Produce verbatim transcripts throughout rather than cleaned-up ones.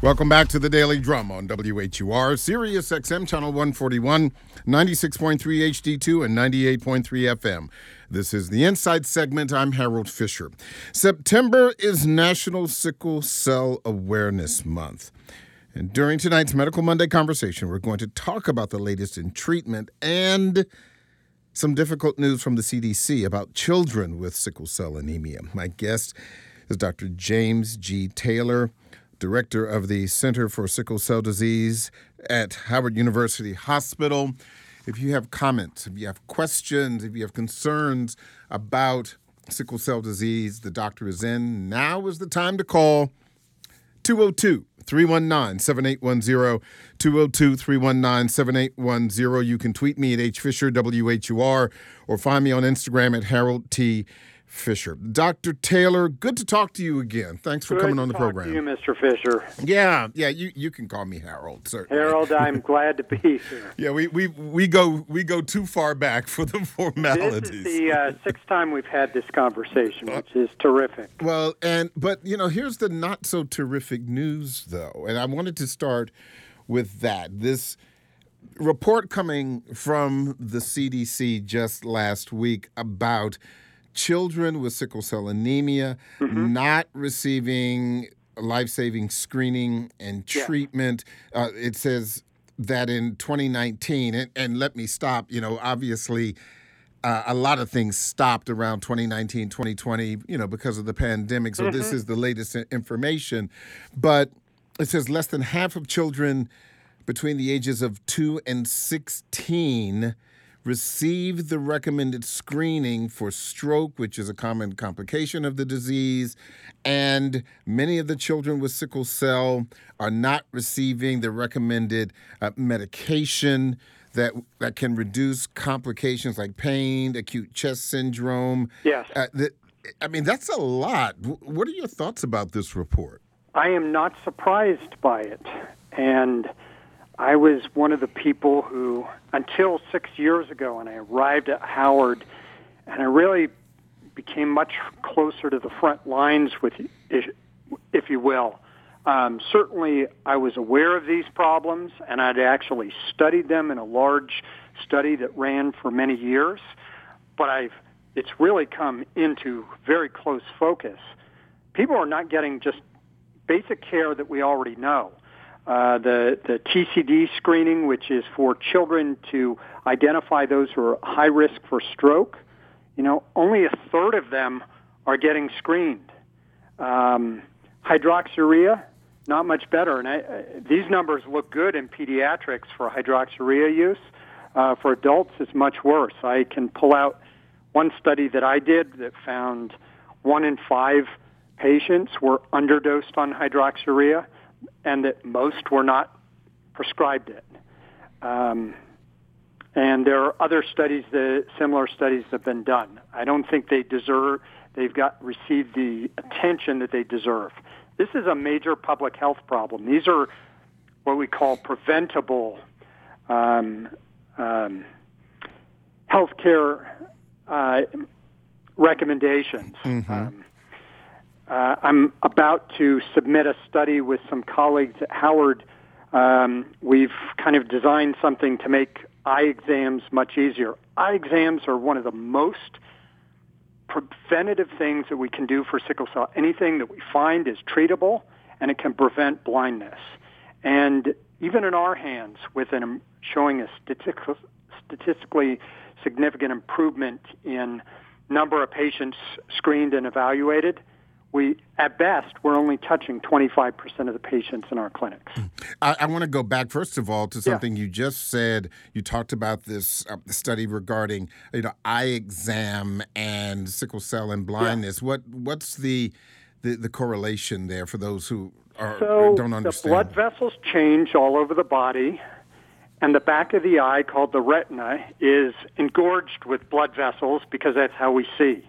Welcome back to the Daily Drum on W H U R, Sirius X M, Channel one forty-one, ninety-six point three H D two, and ninety-eight point three F M. This is the Insight segment. I'm Harold Fisher. September is National Sickle Cell Awareness Month. And during tonight's Medical Monday conversation, we're going to talk about the latest in treatment and some difficult news from the C D C about children with sickle cell anemia. My guest is Doctor James G. Taylor, Director of the Center for Sickle Cell Disease at Howard University Hospital. If you have comments, if you have questions, if you have concerns about sickle cell disease, the doctor is in. Now is the time to call two oh two, three one nine, seven eight one zero, two oh two, three one nine, seven eight one zero. You can tweet me at H Fisher, W H U R, or find me on Instagram at Harold T. Fisher. Doctor Taylor, good to talk to you again. Thanks for good coming on the to program. Good to you, Mister Fisher. Yeah, yeah, you, you can call me Harold, certainly. Harold, I'm glad to be here. Yeah, we, we we go we go too far back for the formalities. This is the uh, sixth time we've had this conversation, which is terrific. Well, and but you know, here's the not so terrific news, though, and I wanted to start with that. This report coming from the C D C just last week about children with sickle cell anemia mm-hmm. not receiving life-saving screening and treatment. Yeah. Uh, it says that in twenty nineteen, and, and let me stop, you know, obviously uh, a lot of things stopped around twenty nineteen, twenty twenty, you know, because of the pandemic. So mm-hmm. this is the latest information. But it says less than half of children between the ages of two and sixteen receive the recommended screening for stroke, which is a common complication of the disease, and many of the children with sickle cell are not receiving the recommended uh, medication that that can reduce complications like pain, acute chest syndrome. Yes. Uh, the, I mean, that's a lot. What are your thoughts about this report? I am not surprised by it, and I was one of the people who, until six years ago, when I arrived at Howard, and I really became much closer to the front lines, with, if you will. Um, certainly, I was aware of these problems, and I'd actually studied them in a large study that ran for many years. But I've it's really come into very close focus. People are not getting just basic care that we already know. Uh, the, the T C D screening, which is for children to identify those who are high risk for stroke, you know, only a third of them are getting screened. Um, hydroxyurea, not much better. And I, uh, these numbers look good in pediatrics for hydroxyurea use. Uh, for adults, it's much worse. I can pull out one study that I did that found one in five patients were underdosed on hydroxyurea, and that most were not prescribed it. Um, and there are other studies, that, similar studies that have been done. I don't think they deserve, they've got received the attention that they deserve. This is a major public health problem. These are what we call preventable um, um, healthcare uh, recommendations. Mm-hmm. Um, Uh, I'm about to submit a study with some colleagues at Howard. Um, we've kind of designed something to make eye exams much easier. Eye exams are one of the most preventative things that we can do for sickle cell. Anything that we find is treatable, and it can prevent blindness. And even in our hands, with an, showing a statistical, statistically significant improvement in number of patients screened and evaluated, we, at best, we're only touching twenty-five percent of the patients in our clinics. I, I want to go back, first of all, to something yeah. you just said. You talked about this uh, study regarding, you know, eye exam and sickle cell and blindness. Yeah. What What's the, the the correlation there for those who are, so don't understand? So the blood vessels change all over the body, and the back of the eye, called the retina, is engorged with blood vessels because that's how we see.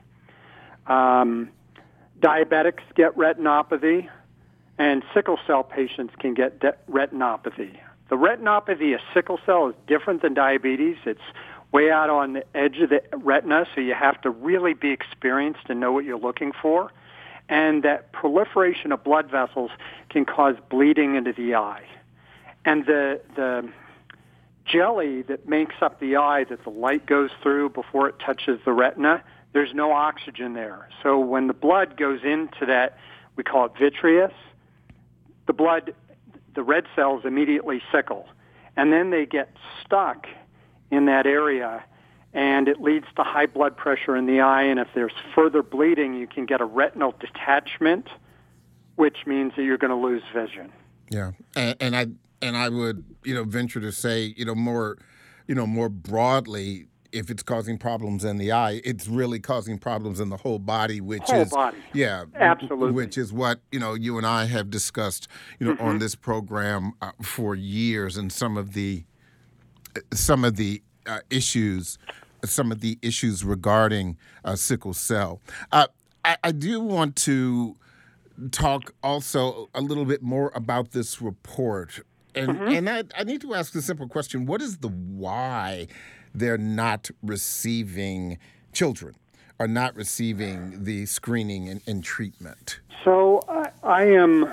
Um Diabetics get retinopathy, and sickle cell patients can get de- retinopathy. The retinopathy of sickle cell is different than diabetes. It's way out on the edge of the retina, so you have to really be experienced and know what you're looking for. And that proliferation of blood vessels can cause bleeding into the eye. And the the jelly that makes up the eye that the light goes through before it touches the retina, there's no oxygen there. So when the blood goes into that, we call it vitreous, the blood, the red cells immediately sickle. And then they get stuck in that area, and it leads to high blood pressure in the eye. And if there's further bleeding, you can get a retinal detachment, which means that you're going to lose vision. Yeah, and, and I and I would you know venture to say you know more you know more broadly, if it's causing problems in the eye, it's really causing problems in the whole body, which whole is body. yeah, absolutely, which is what you know you and I have discussed you know mm-hmm. on this program uh, for years, and some of the some of the uh, issues, some of the issues regarding uh, sickle cell. Uh, I, I do want to talk also a little bit more about this report. And mm-hmm. and I, I need to ask a simple question. What is the why they're not receiving, children are not receiving the screening and, and treatment? So I, I am,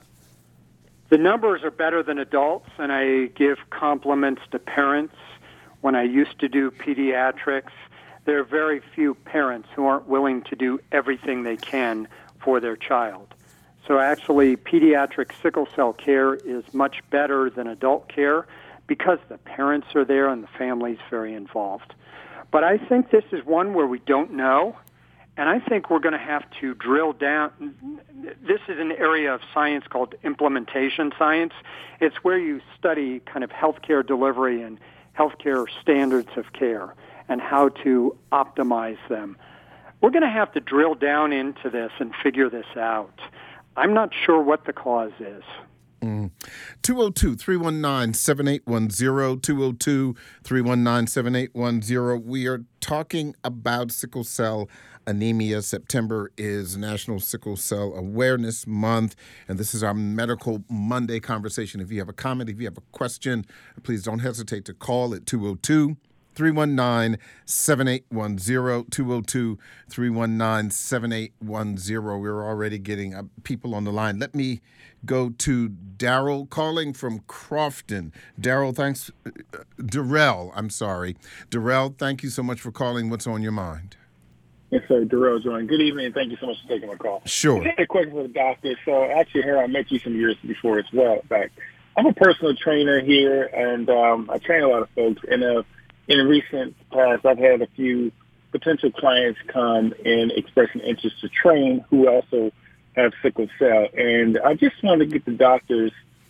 the numbers are better than adults, and I give compliments to parents. When I used to do pediatrics, there are very few parents who aren't willing to do everything they can for their child. So actually, pediatric sickle cell care is much better than adult care because the parents are there and the family's very involved. But I think this is one where we don't know, and I think we're going to have to drill down. This is an area of science called implementation science. It's where you study kind of healthcare delivery and healthcare standards of care and how to optimize them. We're going to have to drill down into this and figure this out. I'm not sure what the cause is. Mm. two oh two, three one nine, seven eight one zero, two oh two, three one nine, seven eight one zero. We are talking about sickle cell anemia. September is National Sickle Cell Awareness Month, and this is our Medical Monday conversation. If you have a comment, if you have a question, please don't hesitate to call at two oh two, three one nine, seven eight one zero, two oh two, three one nine, seven eight one zero. We're already getting uh, people on the line. Let me go to Daryl calling from Crofton. Daryl, thanks. Uh, Darrell, I'm sorry. Darrell, thank you so much for calling. What's on your mind? Yes, sir. Darrell Join. Good evening, and thank you so much for taking my call. Sure. I had a question for the doctor. So actually, here I met you some years before as well. In fact, I'm a personal trainer here, and um, I train a lot of folks. And uh, in the recent past, I've had a few potential clients come in expressing interest to train who also have sickle cell. And I just wanted to get the doctor's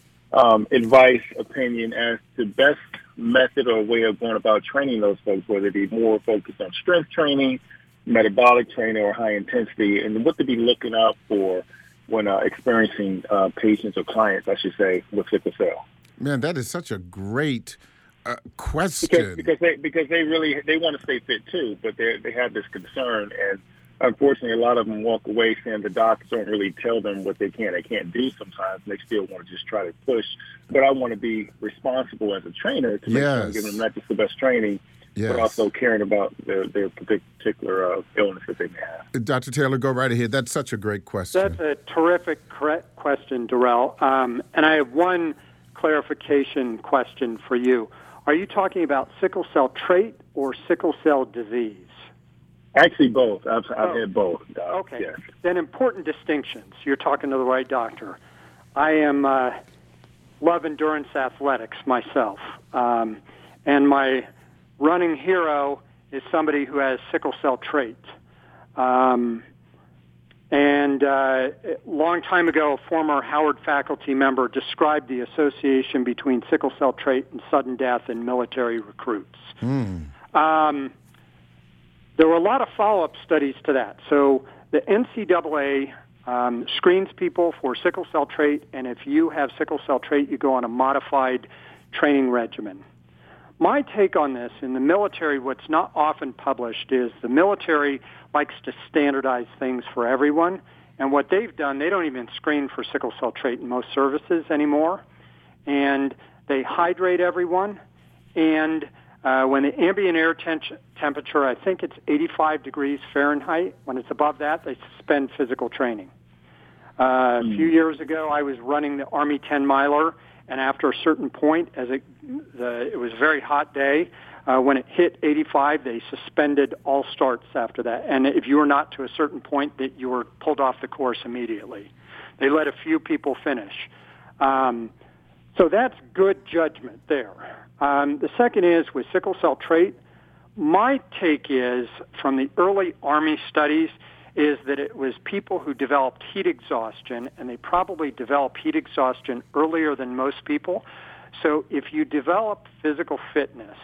um, advice, opinion as to best method or way of going about training those folks, whether it be more focused on strength training, metabolic training, or high intensity, and what to be looking out for when uh, experiencing uh, patients or clients, I should say, with sickle cell. Man, that is such a great uh, question. Because, because they because they really they want to stay fit too, but they they have this concern, and unfortunately, a lot of them walk away saying the doctors don't really tell them what they can, they can't do sometimes. And they still want to just try to push. But I want to be responsible as a trainer to make yes. sure I'm giving them not just the best training, yes. but also caring about their, their particular uh, illness that they may have. Doctor Taylor, go right ahead. That's such a great question. That's a terrific correct question, Darrell. Um, and I have one clarification question for you. Are you talking about sickle cell trait or sickle cell disease? Actually, both. I've, I've oh. had both. Uh, okay. Yes. Then important distinctions. You're talking to the right doctor. I am uh, love endurance athletics myself, um, and my running hero is somebody who has sickle cell trait. Um, and uh, a long time ago, a former Howard faculty member described the association between sickle cell trait and sudden death in military recruits. Mm. Um, there were a lot of follow-up studies to that. So the N C double A um, screens people for sickle cell trait, and if you have sickle cell trait, you go on a modified training regimen. My take on this, in the military, what's not often published is the military likes to standardize things for everyone, and what they've done, they don't even screen for sickle cell trait in most services anymore, and they hydrate everyone, and Uh, when the ambient air tem- temperature, I think it's eighty-five degrees Fahrenheit. When it's above that, they suspend physical training. Uh, mm. A few years ago, I was running the Army ten miler, and after a certain point, as it, the, it was a very hot day, uh, when it hit eighty-five, they suspended all starts after that. And if you were not to a certain point, that you were pulled off the course immediately. They let a few people finish. Um, so that's good judgment there. Um, the second is with sickle cell trait, my take is from the early Army studies is that it was people who developed heat exhaustion, and they probably developed heat exhaustion earlier than most people. So if you develop physical fitness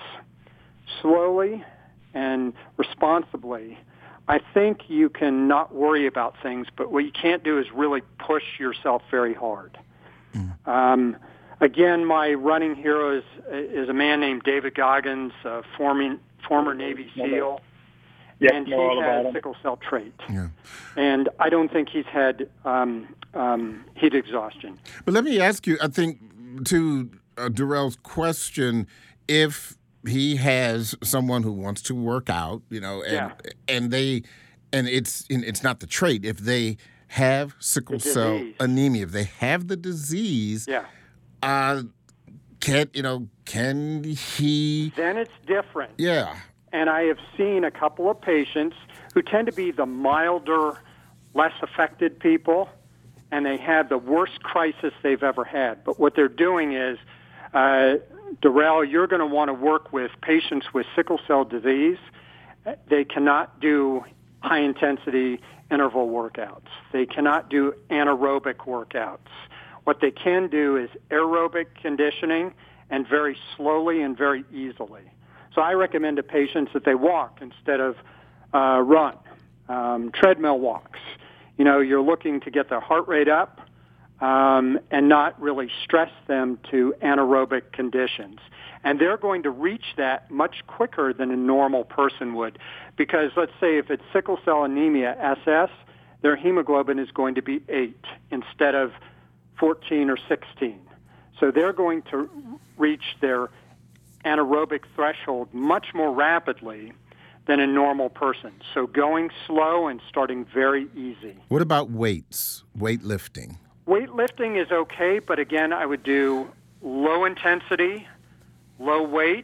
slowly and responsibly, I think you can not worry about things, but what you can't do is really push yourself very hard. Mm. Um, Again, my running hero is is a man named David Goggins, a former, former Navy SEAL, yes, and he has sickle cell trait. Yeah. And I don't think he's had um, um, heat exhaustion. But let me ask you, I think, to uh, Darrell's question, if he has someone who wants to work out, you know, and yeah. and they, and it's it's not the trait, if they have sickle cell anemia, if they have the disease, yeah. Uh, can you know? Can he? Then it's different. Yeah. And I have seen a couple of patients who tend to be the milder, less affected people, and they had the worst crisis they've ever had. But what they're doing is, uh, Darrell, you're going to want to work with patients with sickle cell disease. They cannot do high-intensity interval workouts. They cannot do anaerobic workouts. What they can do is aerobic conditioning, and very slowly and very easily. So I recommend to patients that they walk instead of uh, run, um, treadmill walks. You know, you're looking to get their heart rate up um, and not really stress them to anaerobic conditions. And they're going to reach that much quicker than a normal person would. Because let's say if it's sickle cell anemia, S S, their hemoglobin is going to be eight instead of fourteen or sixteen. So they're going to reach their anaerobic threshold much more rapidly than a normal person. So going slow and starting very easy. What about weights, weightlifting? Weightlifting is okay, but again, I would do low intensity, low weight,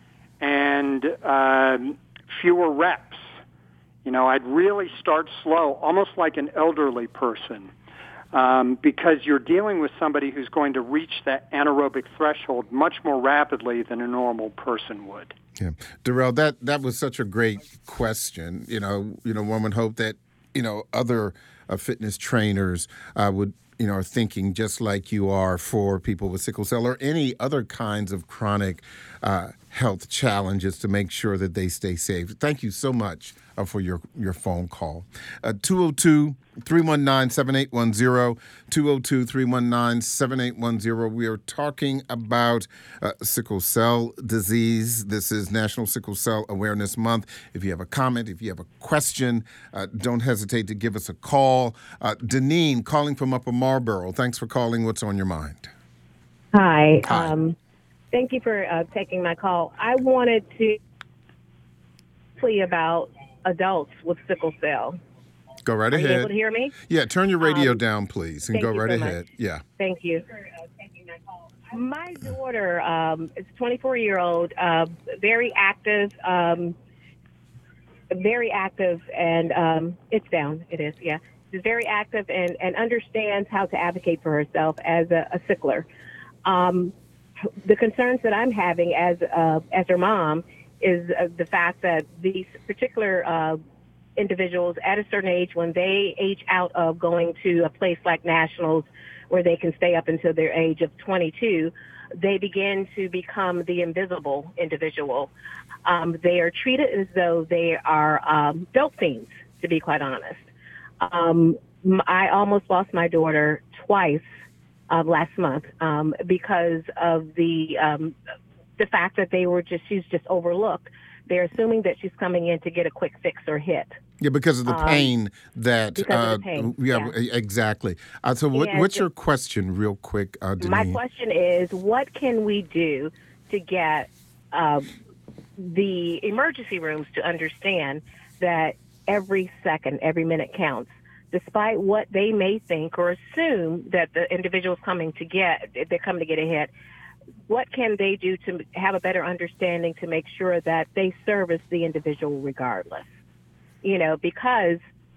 and um, fewer reps. You know, I'd really start slow, almost like an elderly person. Um, because you're dealing with somebody who's going to reach that anaerobic threshold much more rapidly than a normal person would. Yeah, Darrell, that, that was such a great question. You know, you know, one would hope that you know other uh, fitness trainers uh, would you know are thinking just like you are for people with sickle cell or any other kinds of chronic uh, health challenges to make sure that they stay safe. Thank you so much uh, for your your phone call. Uh, two oh two, three one nine, seven eight one zero, two oh two, three one nine, seven eight one zero. We are talking about uh, sickle cell disease. This is National Sickle Cell Awareness Month. If you have a comment, if you have a question, uh, don't hesitate to give us a call. Uh, Deneen, calling from Upper Marlboro. Thanks for calling. What's on your mind? Hi. Hi. Um, thank you for uh, taking my call. I wanted to plea about adults with sickle cell. Go right Are ahead. you able to hear me? Yeah, turn your radio Um, down, please, and thank go you right so ahead. much. Yeah. Thank you. My daughter um, is a twenty-four-year-old, uh, very active, um, very active, and um, it's down. It is, yeah. She's very active and, and understands how to advocate for herself as a, a sickler. Um, the concerns that I'm having as uh, as her mom is uh, the fact that these particular uh, individuals at a certain age, when they age out of going to a place like Nationals where they can stay up until their age of twenty-two, they begin to become the invisible individual. Um, they are treated as though they are um, dope fiends, to be quite honest. Um, I almost lost my daughter twice uh, last month um, because of the um, the fact that they were just she's just overlooked. They're assuming that she's coming in to get a quick fix or hit. Yeah, because of the Um, pain that. because uh, of the pain, yeah, yeah. exactly. Uh, so, what, And what's your question, real quick, uh, Deneen? My question is, what can we do to get uh, the emergency rooms to understand that every second, every minute counts. Despite what they may think or assume that the individual's coming to get, they're coming to get a hit, what can they do to have a better understanding to make sure that they service the individual regardless? You know, because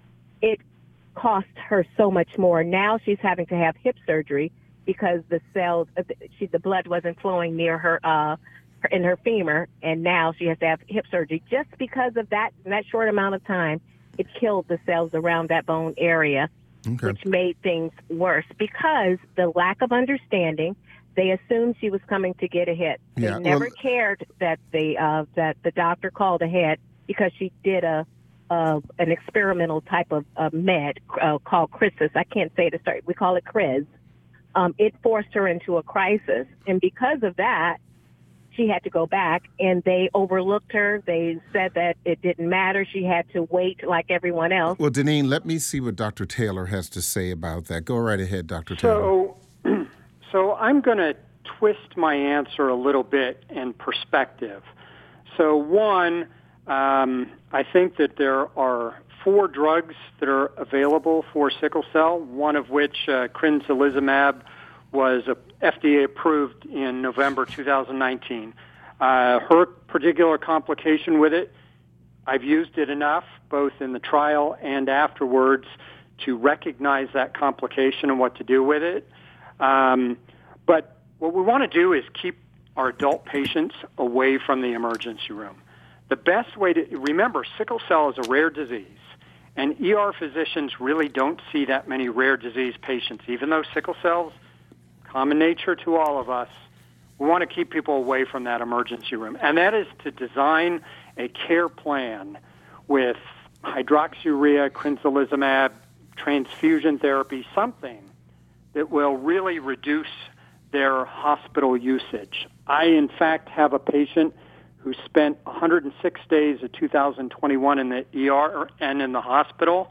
it cost her so much more. Now she's having to have hip surgery because the cells, she, the blood wasn't flowing near her, uh, in her femur, and now she has to have hip surgery just because of that, in that short amount of time. It killed the cells around that bone area, okay. which made things worse because the lack of understanding. They assumed she was coming to get a hit. They yeah, never well, cared that the uh, that the doctor called ahead because she did a uh, an experimental type of uh, med uh, called Crisis. I can't say it. Sorry, we call it Criz. Um, it forced her into a crisis, and because of that, she had to go back, and they overlooked her. They said that it didn't matter. She had to wait like everyone else. Well, Deneen, let me see what Doctor Taylor has to say about that. Go right ahead, Doctor Taylor. So, so I'm going to twist my answer a little bit in perspective. So, one, um, I think that there are four drugs that are available for sickle cell, one of which, uh, crinzilizumab, was F D A approved in November two thousand nineteen. Uh, her particular complication with it, I've used it enough, both in the trial and afterwards, to recognize that complication and what to do with it. Um, but what we want to do is keep our adult patients away from the emergency room. The best way to remember, sickle cell is a rare disease, and E R physicians really don't see that many rare disease patients, even though sickle cells common nature to all of us. We want to keep people away from that emergency room. And that is to design a care plan with hydroxyurea, crinzilizumab, transfusion therapy, something that will really reduce their hospital usage. I, in fact, have a patient who spent one hundred six days of two thousand twenty-one in the E R and in the hospital.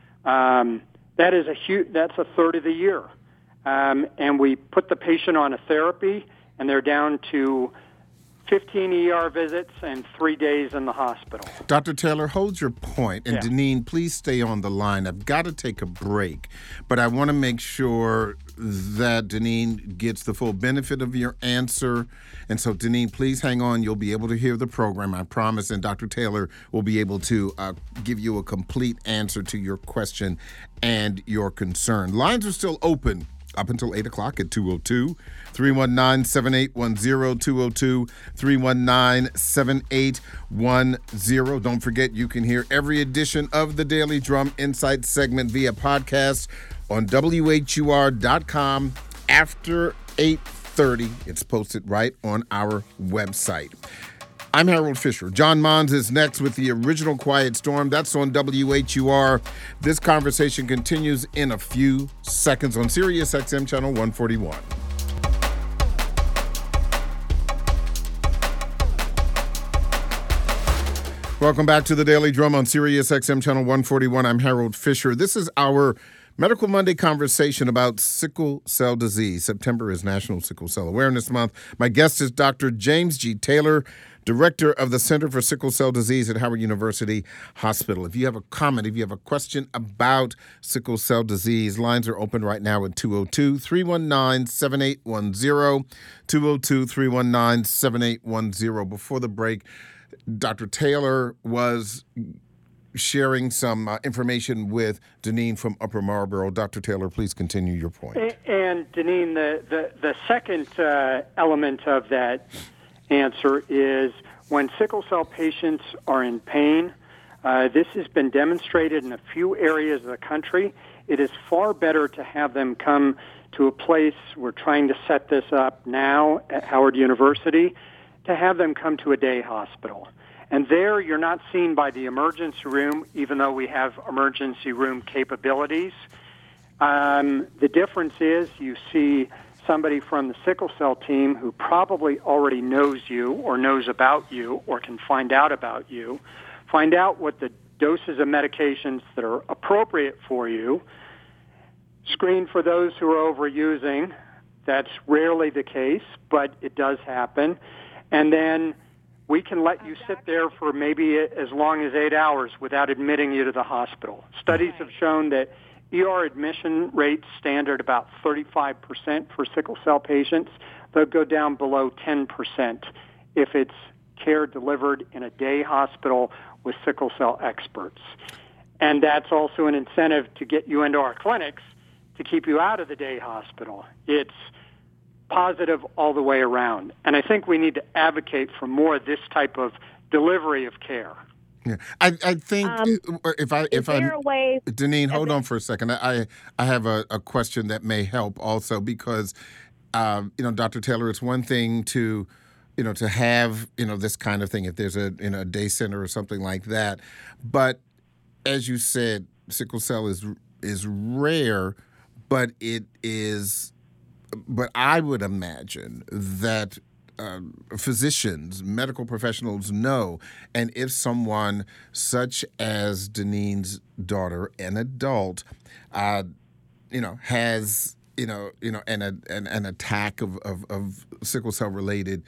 Um, that is a huge, that's a third of the year. Um, and we put the patient on a therapy, and they're down to fifteen E R visits and three days in the hospital. Doctor Taylor, hold your point. And yeah. Deneen, please stay on the line. I've got to take a break, but I want to make sure that Deneen gets the full benefit of your answer. And so, Deneen, please hang on. You'll be able to hear the program, I promise. And Doctor Taylor will be able to uh, give you a complete answer to your question and your concern. Lines are still open up until eight o'clock at two oh two, three one nine, seven eight one zero, two oh two, three one nine, seven eight one zero. Don't forget, you can hear every edition of the Daily Drum Insight segment via podcast on W H U R dot com after eight thirty. It's posted right on our website. I'm Harold Fisher. John Mons is next with the original Quiet Storm. That's on W H U R. This conversation continues in a few seconds on Sirius X M Channel one forty-one. Welcome back to the Daily Drum on Sirius X M Channel one forty-one. I'm Harold Fisher. This is our Medical Monday conversation about sickle cell disease. September is National Sickle Cell Awareness Month. My guest is Doctor James G. Taylor, Director of the Center for Sickle Cell Disease at Howard University Hospital. If you have a comment, if you have a question about sickle cell disease, lines are open right now at two oh two, three one nine, seven eight one zero, two oh two, three one nine, seven eight one zero. Before the break, Doctor Taylor was sharing some uh, information with Deneen from Upper Marlboro. Doctor Taylor, please continue your point. And, and Deneen, the, the, the second uh, element of that answer is when sickle cell patients are in pain, uh, this has been demonstrated in a few areas of the country. It is far better to have them come to a place, we're trying to set this up now at Howard University, to have them come to a day hospital. And there you're not seen by the emergency room, even though we have emergency room capabilities. Um, the difference is you see somebody from the sickle cell team who probably already knows you or knows about you or can find out about you, find out what the doses of medications that are appropriate for you, screen for those who are overusing. That's rarely the case, but it does happen. And then we can let you sit there for maybe as long as eight hours without admitting you to the hospital. Studies have shown that E R admission rates stand at about thirty-five percent for sickle cell patients. They'll go down below ten percent if it's care delivered in a day hospital with sickle cell experts. And that's also an incentive to get you into our clinics to keep you out of the day hospital. It's positive all the way around. And I think we need to advocate for more of this type of delivery of care. Yeah, I, I think Um, if I if is there I a way? Deneen, hold on for a second. I I have a, a question that may help also because um, you know, Doctor Taylor, it's one thing to you know to have you know this kind of thing if there's a in a day center or something like that, but as you said, sickle cell is is rare, but it is. But I would imagine that um, physicians, medical professionals know, and if someone such as Deneen's daughter, an adult, uh, you know, has you know, you know, an an, an attack of, of, of sickle cell related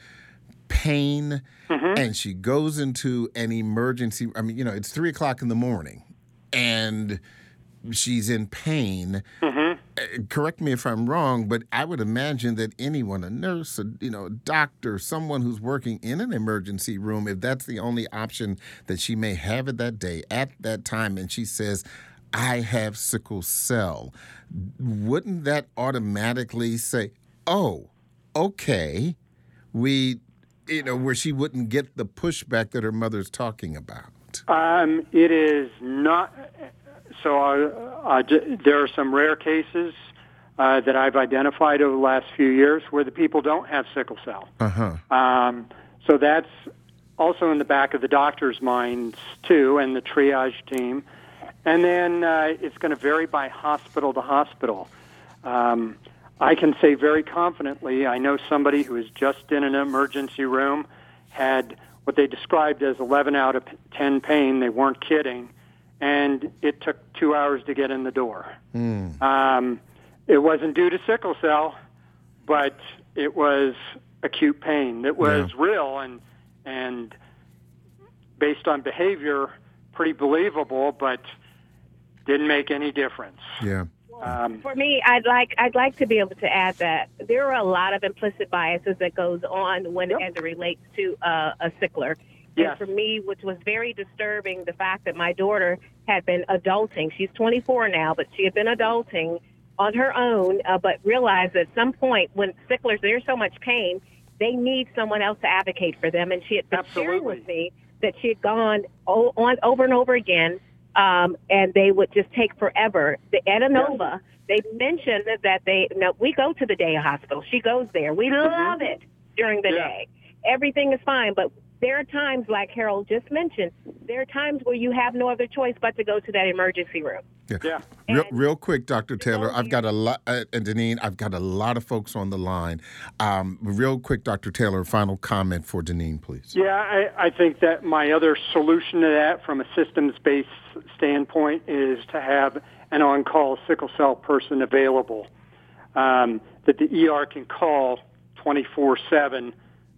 pain, mm-hmm. and she goes into an emergency. I mean, you know, it's three o'clock in the morning, and she's in pain. Mm-hmm. Correct me if I'm wrong, but I would imagine that anyone, a nurse, a, you know, a doctor, someone who's working in an emergency room, if that's the only option that she may have at that day, at that time, and she says, I have sickle cell, wouldn't that automatically say, oh, okay, we, you know, where she wouldn't get the pushback that her mother's talking about? Um, it is not... So uh, uh, there are some rare cases uh, that I've identified over the last few years where the people don't have sickle cell. Uh-huh. Um, so that's also in the back of the doctor's minds, too, and the triage team. And then uh, it's going to vary by hospital to hospital. Um, I can say very confidently, I know somebody who was just in an emergency room, had what they described as eleven out of ten pain. They weren't kidding. And it took two hours to get in the door. Mm. Um, it wasn't due to sickle cell, but it was acute pain. It was yeah. real and and based on behavior, pretty believable, but didn't make any difference. Yeah. Um, For me, I'd like I'd like to be able to add that there are a lot of implicit biases that goes on when yep. as it relates to uh, a sickler. Yes. And for me, which was very disturbing, the fact that my daughter had been adulting. She's twenty-four now, but she had been adulting on her own, uh, but realized at some point when sicklers, there's so much pain, they need someone else to advocate for them. And she had been Absolutely. sharing with me that she had gone o- on over and over again, um, and they would just take forever. The Adenova, yes. they mentioned that they, no, we go to the day hospital. She goes there. We love mm-hmm. it during the yeah. day. Everything is fine, but there are times, like Harold just mentioned, there are times where you have no other choice but to go to that emergency room. Yeah. yeah. Real, real quick, Doctor Taylor, I've got a lot, uh, and Deneen, I've got a lot of folks on the line. Um, real quick, Doctor Taylor, final comment for Deneen, please. Yeah, I, I think that my other solution to that from a systems-based standpoint is to have an on-call sickle cell person available um, that the E R can call twenty-four seven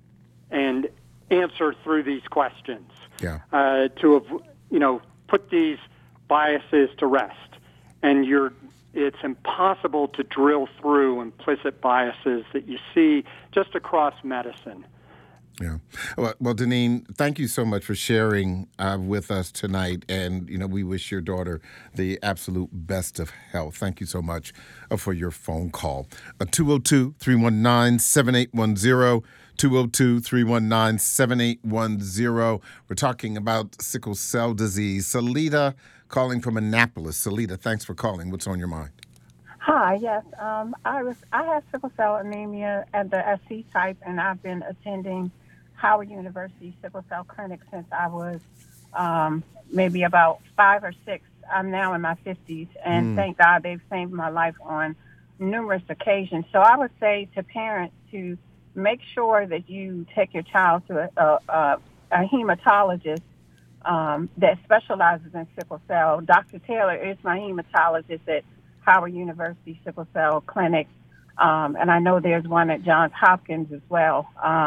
and answer through these questions yeah. uh, to, you know, put these biases to rest. And you're, it's impossible to drill through implicit biases that you see just across medicine. Yeah. Well, well, Deneen, thank you so much for sharing uh, with us tonight. And, you know, we wish your daughter the absolute best of health. Thank you so much uh, for your phone call. Uh, two oh two, three one nine, seven eight one zero. two oh two, three one nine, seven eight one zero. We're talking about sickle cell disease. Salita calling from Annapolis. Salita, thanks for calling. What's on your mind? Hi, yes. Um, I was I have sickle cell anemia at the S C type, and I've been attending Howard University Sickle Cell Clinic since I was um, maybe about five or six. I'm now in my fifties, and mm. thank God they've saved my life on numerous occasions. So I would say to parents to make sure that you take your child to a, a, a hematologist um, that specializes in sickle cell. Doctor Taylor is my hematologist at Howard University Sickle Cell Clinic, um, and I know there's one at Johns Hopkins as well. Um,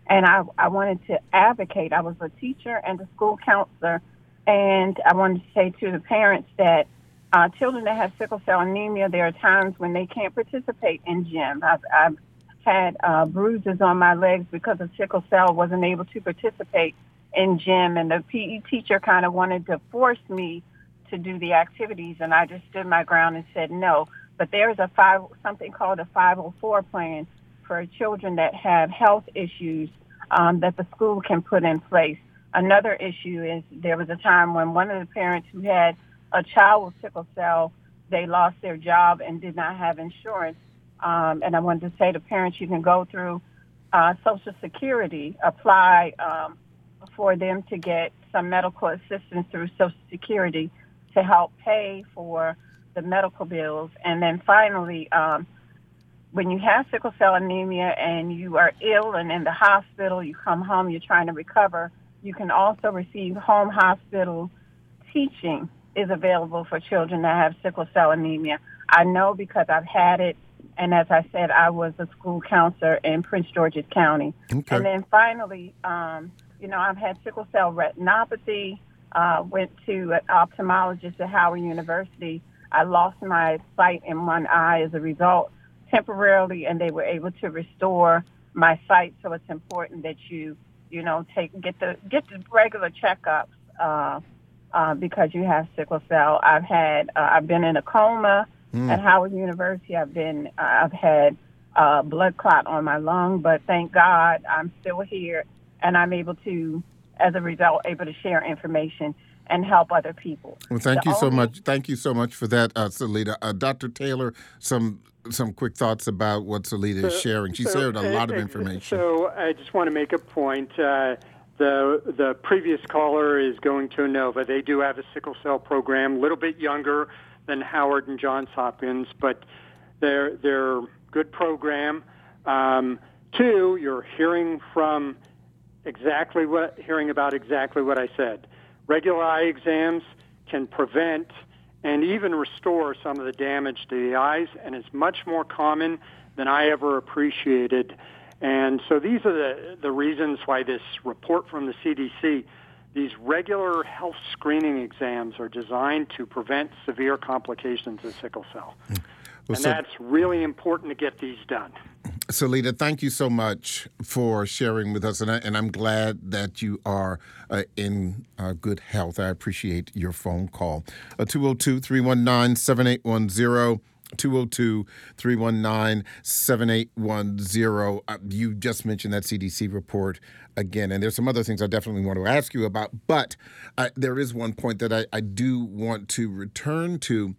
and I, I wanted to advocate. I was a teacher and a school counselor, and I wanted to say to the parents that uh, children that have sickle cell anemia, there are times when they can't participate in gym. I've, I've had uh, bruises on my legs because of sickle cell, wasn't able to participate in gym, and the P E teacher kind of wanted to force me to do the activities, and I just stood my ground and said no. But there's a five, something called a five oh four plan for children that have health issues um, that the school can put in place. Another issue is there was a time when one of the parents who had a child with sickle cell, they lost their job and did not have insurance. Um, and I wanted to say to parents, you can go through uh, Social Security, apply um, for them to get some medical assistance through Social Security to help pay for the medical bills. And then finally, um, when you have sickle cell anemia and you are ill and in the hospital, you come home, you're trying to recover, you can also receive home hospital teaching is available for children that have sickle cell anemia. I know because I've had it, and as I said, I was a school counselor in Prince George's County. Okay. And then finally, um, you know, I've had sickle cell retinopathy, uh, went to an ophthalmologist at Howard University. I lost my sight in one eye as a result temporarily, and they were able to restore my sight. So it's important that you, you know, take get the get the regular checkups uh, uh, because you have sickle cell. I've had uh, I've been in a coma mm. at Howard University. I've been uh, I've had uh, blood clot on my lung, but thank God I'm still here, and I'm able to, as a result, able to share information and help other people. Well, thank the you so only- much. Thank you so much for that, uh, Salida. Uh, Doctor Taylor, some some quick thoughts about what Salida so, is sharing. She so, shared a lot of uh, information. So I just want to make a point. Uh, the the previous caller is going to Inova. They do have a sickle cell program, a little bit younger than Howard and Johns Hopkins, but they're they're good program. Um, two, you're hearing from exactly what hearing about exactly what I said. Regular eye exams can prevent and even restore some of the damage to the eyes, and it's much more common than I ever appreciated. And so these are the, the reasons why this report from the C D C, these regular health screening exams are designed to prevent severe complications of sickle cell. Well, and so, that's really important to get these done. Salida, thank you so much for sharing with us, and, I, and I'm glad that you are uh, in uh, good health. I appreciate your phone call. Uh, two oh two, three one nine, seven eight one zero, two oh two, three one nine, seven eight one zero. Uh, you just mentioned that C D C report again, and there's some other things I definitely want to ask you about, but uh, there is one point that I, I do want to return to.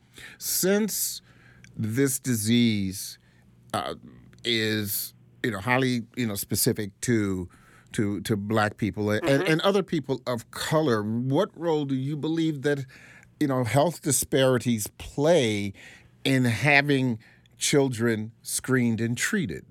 Since this disease uh, is, you know, highly, you know, specific to to to black people and, mm-hmm. and other people of color, what role do you believe that, you know, health disparities play in having children screened and treated?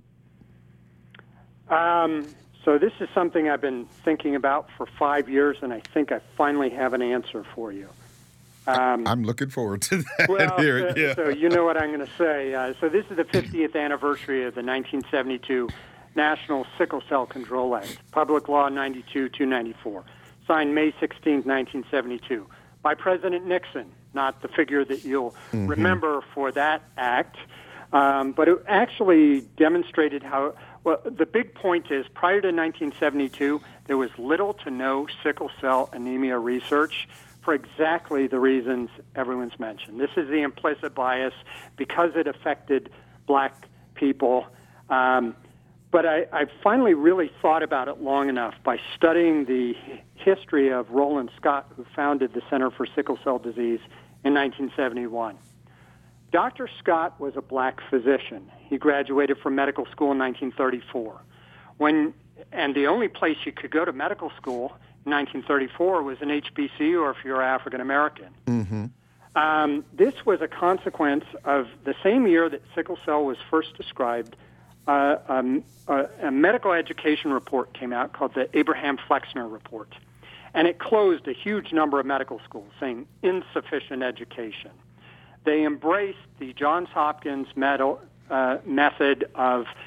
Um, so this is something I've been thinking about for five years, and I think I finally have an answer for you. Um, I'm looking forward to that. Well, here. So, yeah. so you know what I'm going to say. Uh, so this is the fiftieth anniversary of the nineteen seventy-two National Sickle Cell Control Act, Public Law ninety-two two ninety-four, signed May sixteenth, nineteen seventy-two, by President Nixon, not the figure that you'll mm-hmm. remember for that act. Um, but it actually demonstrated how, well, the big point is prior to nineteen seventy-two, there was little to no sickle cell anemia research for exactly the reasons everyone's mentioned. This is the implicit bias because it affected black people. Um, but I, I finally really thought about it long enough by studying the history of Roland Scott, who founded the Center for Sickle Cell Disease in nineteen seventy-one. Doctor Scott was a black physician. He graduated from medical school in nineteen thirty-four. When, and the only place you could go to medical school in nineteen thirty-four was an H B C U, or if you're African American. Mm-hmm. Um, this was a consequence of the same year that sickle cell was first described. Uh, um, a, a medical education report came out called the Abraham Flexner Report, and it closed a huge number of medical schools, saying insufficient education. They embraced the Johns Hopkins med- uh, method of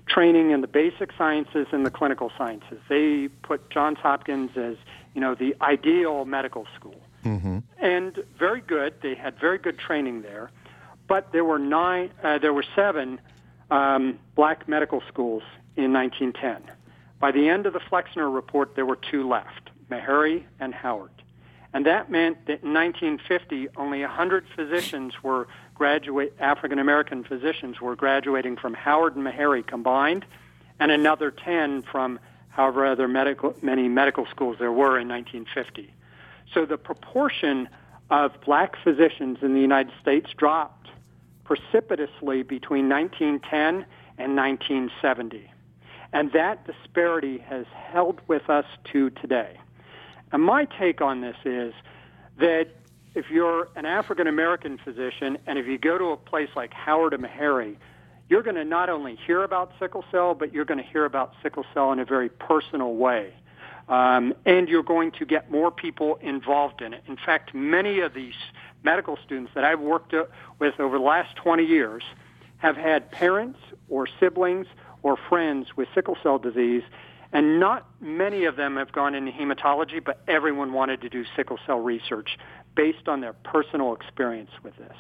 training in the basic sciences and the clinical sciences. They put Johns Hopkins as, you know, the ideal medical school. Mm-hmm. And very good. They had very good training there. But there were nine, uh, there were seven um, black medical schools in nineteen ten. By the end of the Flexner report, there were two left, Meharry and Howard. And that meant that in nineteen fifty, only one hundred physicians were graduate, African-American physicians were graduating from Howard and Meharry combined, and another ten from however other medical, many medical schools there were in nineteen fifty. So the proportion of black physicians in the United States dropped precipitously between nineteen ten and nineteen seventy. And that disparity has held with us to today. And my take on this is that if you're an African-American physician and if you go to a place like Howard and Meharry, you're going to not only hear about sickle cell, but you're going to hear about sickle cell in a very personal way. Um, and you're going to get more people involved in it. In fact, many of these medical students that I've worked with over the last twenty years have had parents or siblings or friends with sickle cell disease, and not many of them have gone into hematology, but everyone wanted to do sickle cell research based on their personal experience with this.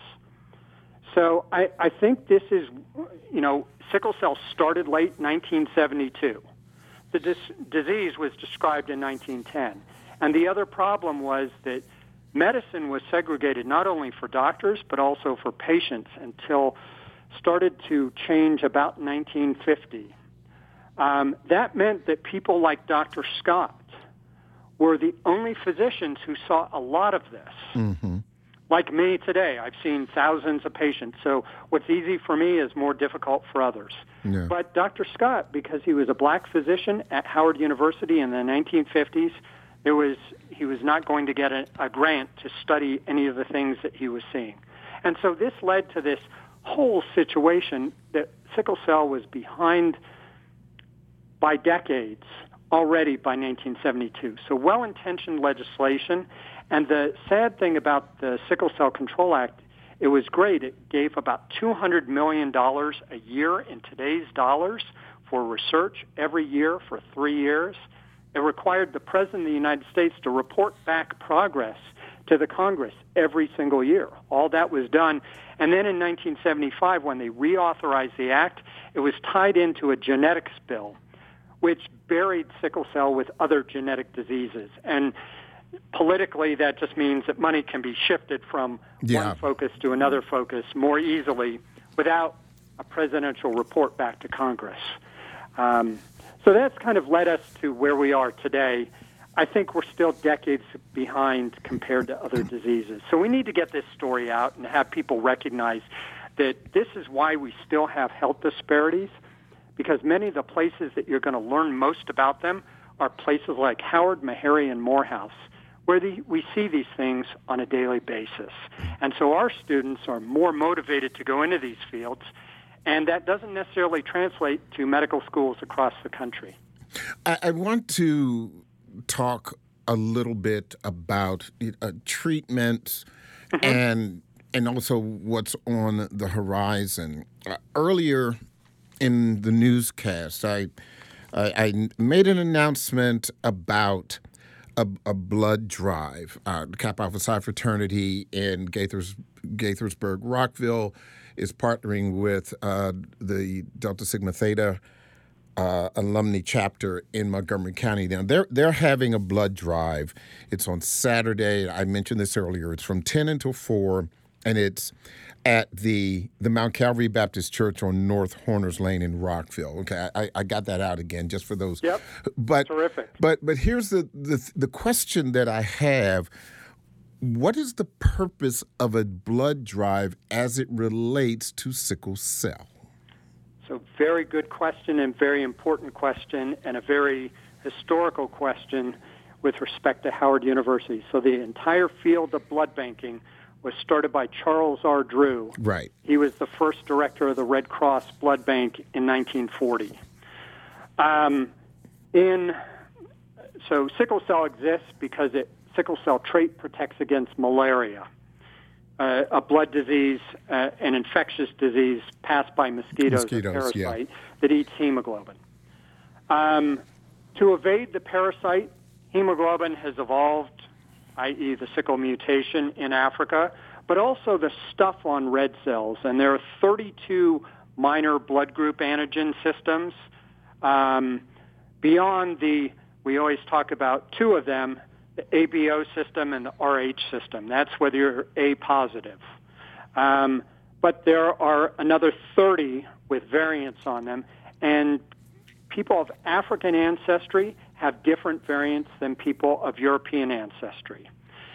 So I, I think this is, you know, sickle cell started late nineteen seventy-two. The dis- disease was described in nineteen ten. And the other problem was that medicine was segregated not only for doctors, but also for patients until started to change about nineteen fifty. Um, that meant that people like Doctor Scott were the only physicians who saw a lot of this. Mm-hmm. Like me today, I've seen thousands of patients. So what's easy for me is more difficult for others. Yeah. But Doctor Scott, because he was a black physician at Howard University in the nineteen fifties, there was he was not going to get a, a grant to study any of the things that he was seeing. And so this led to this whole situation that sickle cell was behind by decades already by nineteen seventy-two. So well-intentioned legislation. And the sad thing about the Sickle Cell Control Act, it was great. It gave about two hundred million dollars a year in today's dollars for research every year for three years. It required the President of the United States to report back progress to the Congress every single year. All that was done. And then in nineteen seventy-five, when they reauthorized the act, it was tied into a genetics bill, which buried sickle cell with other genetic diseases. And politically, that just means that money can be shifted from yeah. one focus to another focus more easily without a presidential report back to Congress. Um, so that's kind of led us to where we are today. I think we're still decades behind compared to other diseases. So we need to get this story out and have people recognize that this is why we still have health disparities, because many of the places that you're going to learn most about them are places like Howard, Meharry, and Morehouse, where the, we see these things on a daily basis. And so our students are more motivated to go into these fields, and that doesn't necessarily translate to medical schools across the country. I, I want to talk a little bit about uh, treatment mm-hmm. and and also what's on the horizon. Uh, earlier in the newscast, I, I I made an announcement about a, a blood drive. Uh, Kappa Alpha Psi fraternity in Gaithers, Gaithersburg, Rockville is partnering with uh, the Delta Sigma Theta uh, alumni chapter in Montgomery County. Now they're they're having a blood drive. It's on Saturday. I mentioned this earlier. It's from ten until four, and it's at the the Mount Calvary Baptist Church on North Horners Lane in Rockville. Okay, I, I got that out again just for those. Yep. But terrific. But but here's the the the question that I have. What is the purpose of a blood drive as it relates to sickle cell? So very good question and very important question and a very historical question with respect to Howard University. So the entire field of blood banking was started by Charles R. Drew. Right. He was the first director of the Red Cross Blood Bank in nineteen forty. Um, in so sickle cell exists because it sickle cell trait protects against malaria. uh, a blood disease, uh, an infectious disease passed by mosquitoes, Mosquitoes, a parasite yeah. that eats hemoglobin. Um, to evade the parasite, hemoglobin has evolved, that is the sickle mutation in Africa, but also the stuff on red cells. And there are thirty-two minor blood group antigen systems. Um, beyond the, we always talk about two of them, the A B O system and the R H system. That's whether you're A positive. Um, but there are another thirty with variants on them. And people of African ancestry have different variants than people of European ancestry.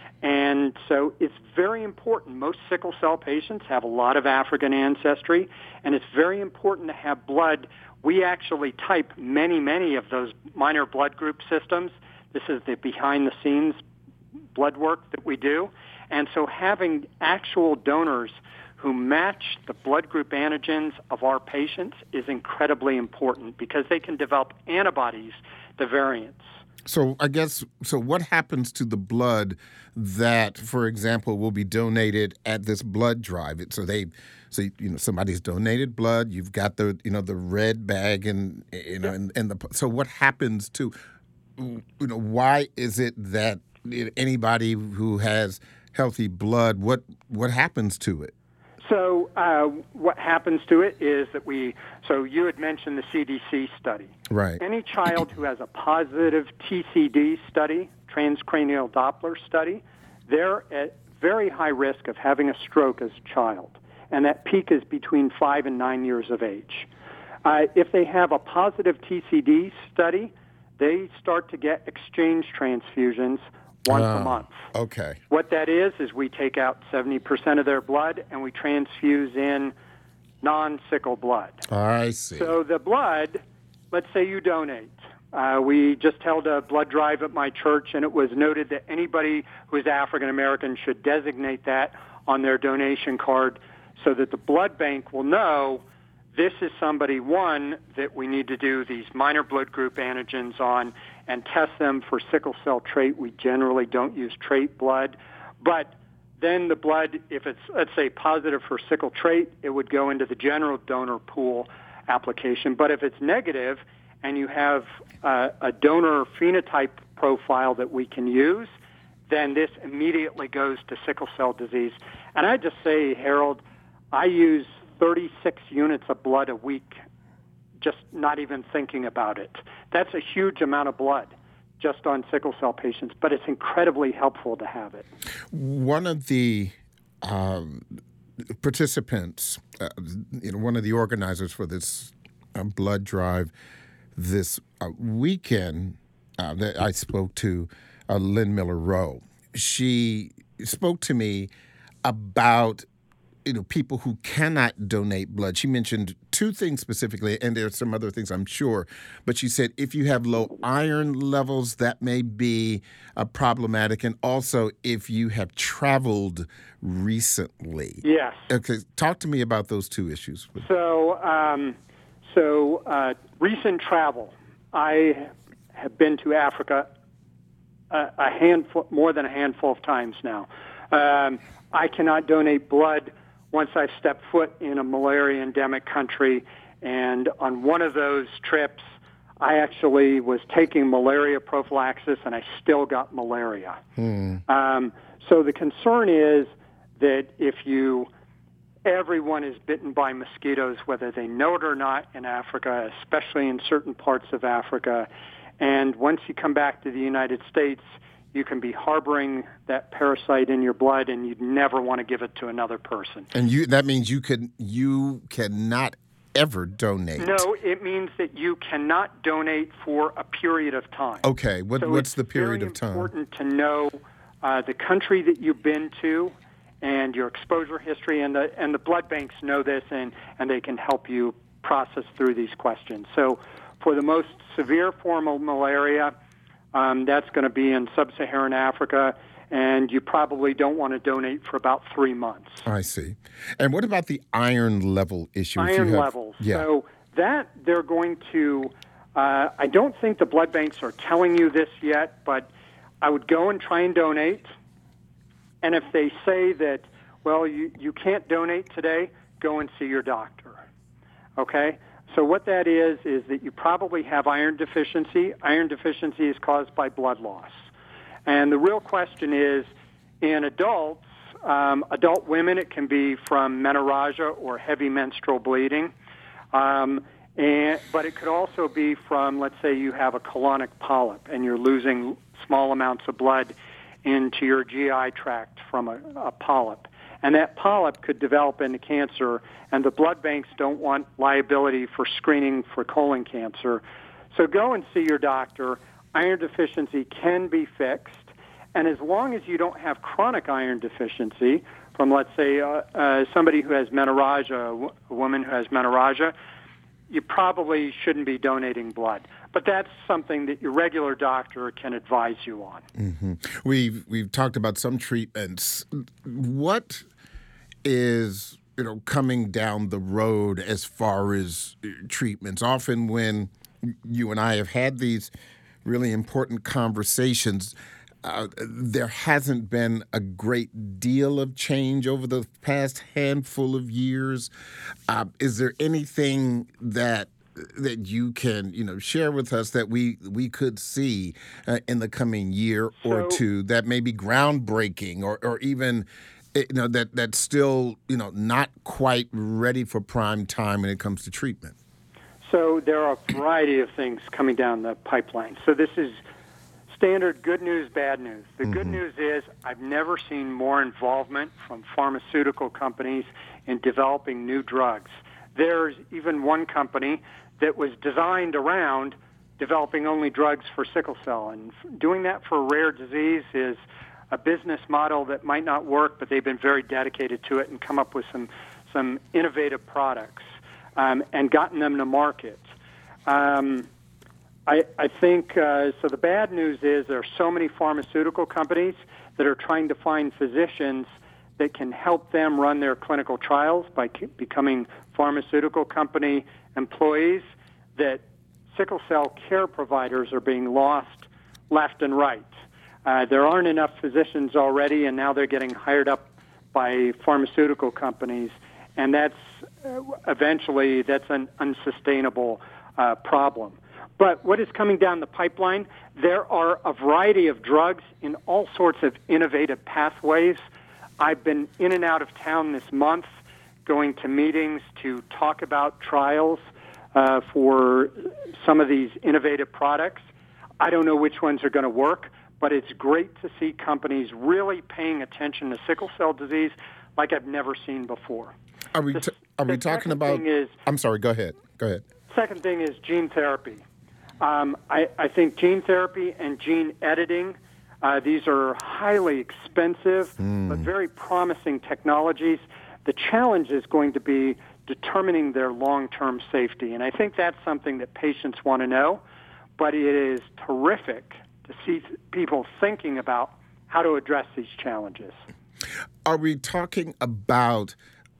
And so it's very important. Most sickle cell patients have a lot of African ancestry, and it's very important to have blood. We actually type many, many of those minor blood group systems. This is the behind-the-scenes blood work that we do. And so having actual donors who match the blood group antigens of our patients is incredibly important because they can develop antibodies to variants. So I guess, so what happens to the blood that, for example, will be donated at this blood drive? It, so they, so, you know, somebody's donated blood, you've got the, you know, the red bag and, you know, and, and the, so what happens to, you know, why is it that anybody who has healthy blood, what, what happens to it? So uh, what happens to it is that we, so you had mentioned the C D C study. Right. Any child who has a positive T C D study, transcranial Doppler study, they're at very high risk of having a stroke as a child. And that peak is between five and nine years of age. Uh, if they have a positive T C D study, they start to get exchange transfusions once uh, a month. Okay. What that is, is we take out seventy percent of their blood and we transfuse in non-sickle blood. I see. So the blood, let's say you donate. Uh, we just held a blood drive at my church, and it was noted that anybody who is African American should designate that on their donation card so that the blood bank will know this is somebody, one, that we need to do these minor blood group antigens on and test them for sickle cell trait. We generally don't use trait blood. But then the blood, if it's, let's say, positive for sickle trait, it would go into the general donor pool application. But if it's negative and you have uh, a donor phenotype profile that we can use, then this immediately goes to sickle cell disease. And I just say, Harold, I use thirty-six units of blood a week, just not even thinking about it. That's a huge amount of blood just on sickle cell patients, but it's incredibly helpful to have it. One of the um, participants, uh, you know, one of the organizers for this uh, blood drive this uh, weekend uh, that I spoke to, uh, Lynn Miller Rowe, she spoke to me about you know, people who cannot donate blood. She mentioned two things specifically, and there are some other things I'm sure, but she said if you have low iron levels, that may be uh, problematic, and also if you have traveled recently. Yes. Okay, talk to me about those two issues. So, um, so uh, recent travel. I have been to Africa a, a handful, more than a handful of times now. Um, I cannot donate blood once I've stepped foot in a malaria endemic country, and on one of those trips, I actually was taking malaria prophylaxis, and I still got malaria. Hmm. Um, so the concern is that if you, everyone is bitten by mosquitoes, whether they know it or not in Africa, especially in certain parts of Africa, and once you come back to the United States, you can be harboring that parasite in your blood, and you'd never want to give it to another person. And you that means you could you cannot ever donate. No, it means that you cannot donate for a period of time. Okay, what, so what's the period of time? It's very important to know uh, the country that you've been to and your exposure history, and the and the blood banks know this, and, and they can help you process through these questions. So for the most severe form of malaria, Um, that's going to be in sub-Saharan Africa, and you probably don't want to donate for about three months. I see. And what about the iron level issue? Iron have, levels. Yeah. So that they're going to, uh, I don't think the blood banks are telling you this yet, but I would go and try and donate. And if they say that well, you, you can't donate today, go and see your doctor. Okay? So what that is, is that you probably have iron deficiency. Iron deficiency is caused by blood loss. And the real question is, in adults, um, adult women, it can be from menorrhagia or heavy menstrual bleeding. Um, and, but it could also be from, let's say you have a colonic polyp and you're losing small amounts of blood into your G I tract from a, a polyp. And that polyp could develop into cancer, and the blood banks don't want liability for screening for colon cancer. So go and see your doctor. Iron deficiency can be fixed, and as long as you don't have chronic iron deficiency from, let's say, uh, uh, somebody who has menorrhagia, a woman who has menorrhagia, you probably shouldn't be donating blood. But that's something that your regular doctor can advise you on. Mm-hmm. We've we've talked about some treatments. What is, you know, coming down the road as far as treatments? Often when you and I have had these really important conversations, uh, there hasn't been a great deal of change over the past handful of years. Uh, is there anything that that you can, you know, share with us that we we could see uh, in the coming year or So, two that may be groundbreaking, or or even, you know, that that's still, you know, not quite ready for prime time when it comes to treatment? So there are a variety of things coming down the pipeline. So this is standard good news, bad news. The mm-hmm. good news is I've never seen more involvement from pharmaceutical companies in developing new drugs. There's even one company that was designed around developing only drugs for sickle cell. And doing that for a rare disease is a business model that might not work, but they've been very dedicated to it and come up with some, some innovative products um, and gotten them to market. Um, I, I think, uh, so the bad news is there are so many pharmaceutical companies that are trying to find physicians that can help them run their clinical trials by c- becoming pharmaceutical company employees, that sickle cell care providers are being lost left and right. Uh, there aren't enough physicians already, and now they're getting hired up by pharmaceutical companies, and that's uh, eventually that's an unsustainable uh, problem. But what is coming down the pipeline, there are a variety of drugs in all sorts of innovative pathways. I've been in and out of town this month, going to meetings to talk about trials uh, for some of these innovative products. I don't know which ones are going to work, but it's great to see companies really paying attention to sickle cell disease like I've never seen before. Are we, t- are we talking about... Is, I'm sorry, go ahead. Go ahead. Second thing is gene therapy. Um, I, I think gene therapy and gene editing, uh, these are highly expensive mm. but very promising technologies. The challenge is going to be determining their long-term safety, and I think that's something that patients want to know, but it is terrific to see people thinking about how to address these challenges. Are we talking about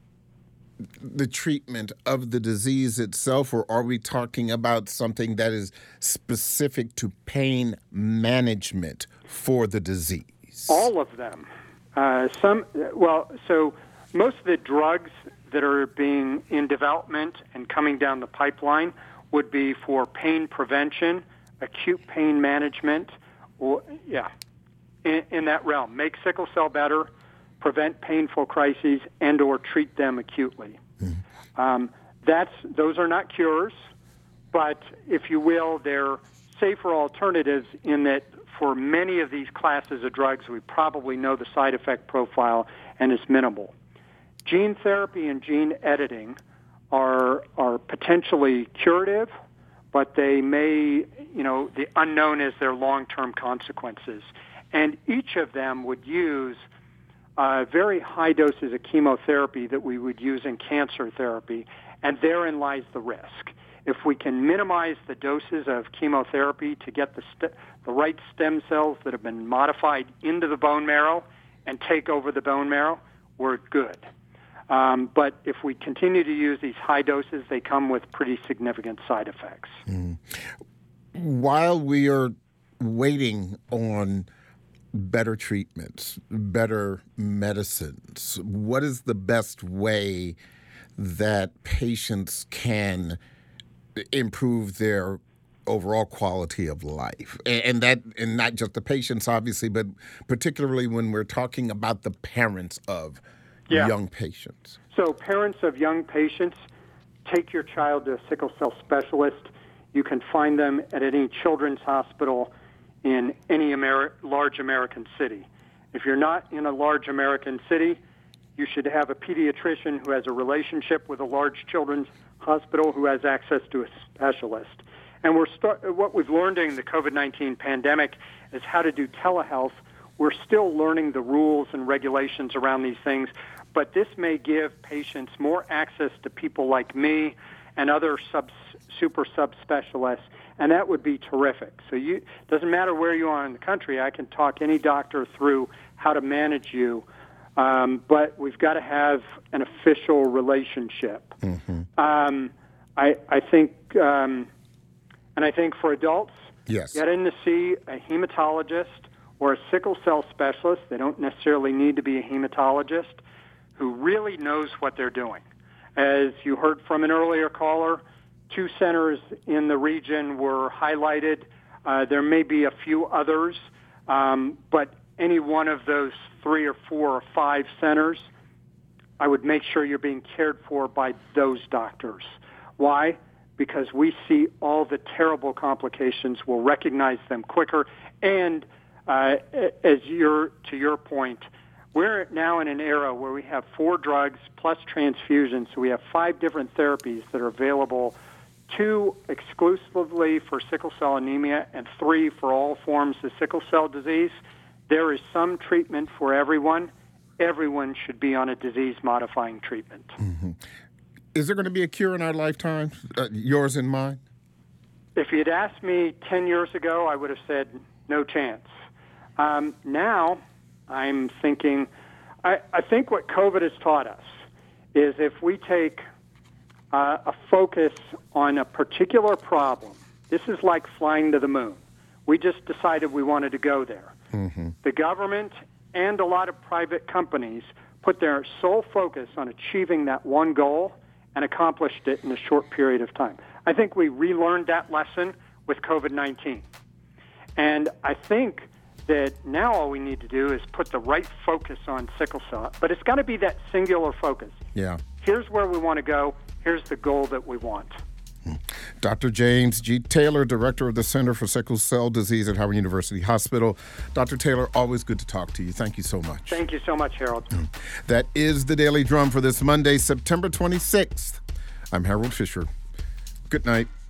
the treatment of the disease itself, or are we talking about something that is specific to pain management for the disease? All of them. Uh, some, well, so most of the drugs that are being in development and coming down the pipeline would be for pain prevention, acute pain management, or yeah, in, in that realm. Make sickle cell better, prevent painful crises, and or treat them acutely. Mm-hmm. Um, that's those are not cures, but if you will, they're safer alternatives in that for many of these classes of drugs, we probably know the side effect profile and it's minimal. Gene therapy and gene editing are are potentially curative, but they may, you know, the unknown is their long-term consequences. And each of them would use uh, very high doses of chemotherapy that we would use in cancer therapy, and therein lies the risk. If we can minimize the doses of chemotherapy to get the st- the right stem cells that have been modified into the bone marrow and take over the bone marrow, we're good. Um, but if we continue to use these high doses, they come with pretty significant side effects. Mm. While we are waiting on better treatments, better medicines? What is the best way that patients can improve their overall quality of life? And that, and not just the patients, obviously, but particularly when we're talking about the parents of yeah. young patients. So parents of young patients, take your child to a sickle cell specialist. You can find them at any children's hospital in any Ameri- large American city. If you're not in a large American city, you should have a pediatrician who has a relationship with a large children's hospital who has access to a specialist. And we're start- what we've learned during the COVID nineteen pandemic is how to do telehealth. We're still learning the rules and regulations around these things, but this may give patients more access to people like me and other sub- super subspecialists, and that would be terrific. So you doesn't matter where you are in the country, I can talk any doctor through how to manage you, um, but we've got to have an official relationship. Mm-hmm. Um, I, I think, um, and I think for adults, yes. get in to see a hematologist or a sickle cell specialist. They don't necessarily need to be a hematologist, who really knows what they're doing. As you heard from an earlier caller, two centers in the region were highlighted. Uh, there may be a few others, um, but any one of those three or four or five centers, I would make sure you're being cared for by those doctors. Why? Because we see all the terrible complications. We'll recognize them quicker. And uh, as you're, to your point, we're now in an era where we have four drugs plus transfusions, so we have five different therapies that are available, two exclusively for sickle cell anemia and three for all forms of sickle cell disease. There is some treatment for everyone. Everyone should be on a disease-modifying treatment. Mm-hmm. Is there going to be a cure in our lifetime, uh, yours and mine? If you'd asked me ten years ago, I would have said no chance. Um, now, I'm thinking, I, I think what COVID has taught us is if we take uh, a focus on a particular problem, this is like flying to the moon. We just decided we wanted to go there. Mm-hmm. The government and a lot of private companies put their sole focus on achieving that one goal and accomplished it in a short period of time. I think we relearned that lesson with COVID nineteen. And I think that now all we need to do is put the right focus on sickle cell. But it's got to be that singular focus. Yeah. Here's where we want to go. Here's the goal that we want. Doctor James G. Taylor, Director of the Center for Sickle Cell Disease at Howard University Hospital. Doctor Taylor, always good to talk to you. Thank you so much. Thank you so much, Harold. That is the Daily Drum for this Monday, September twenty-sixth. I'm Harold Fisher. Good night.